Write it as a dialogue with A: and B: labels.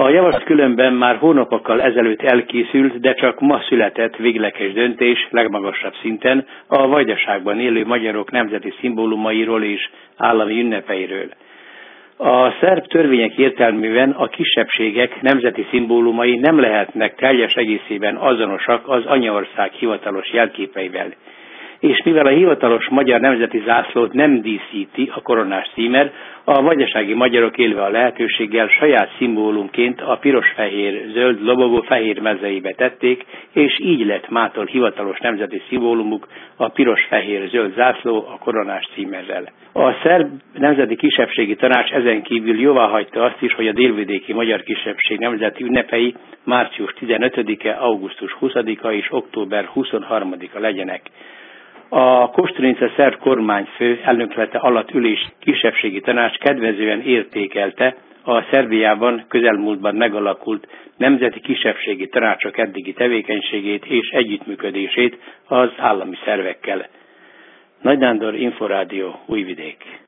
A: A javaslat különben már hónapokkal ezelőtt elkészült, de csak ma született végleges döntés legmagasabb szinten a Vajdaságban élő magyarok nemzeti szimbólumairól és állami ünnepeiről. A szerb törvények értelműen a kisebbségek nemzeti szimbólumai nem lehetnek teljes egészében azonosak az anyaország hivatalos jelképeivel. És mivel a hivatalos magyar nemzeti zászlót nem díszíti a koronás címer, a vajdasági magyarok élve a lehetőséggel saját szimbólumként a piros-fehér-zöld lobogó fehér mezeibe tették, és így lett mától hivatalos nemzeti szimbólumuk a piros-fehér-zöld zászló a koronás címerrel. A szerb nemzeti kisebbségi tanács ezen kívül jóváhagyta azt is, hogy a délvidéki magyar kisebbség nemzeti ünnepei március 15-e, augusztus 20-a és október 23-a legyenek. A Koštunica szerb kormányfő elnöklete alatt ülés kisebbségi tanács kedvezően értékelte a Szerbiában közelmúltban megalakult nemzeti kisebbségi tanácsok eddigi tevékenységét és együttműködését az állami szervekkel. Nagy Nándor, Inforádió, Újvidék.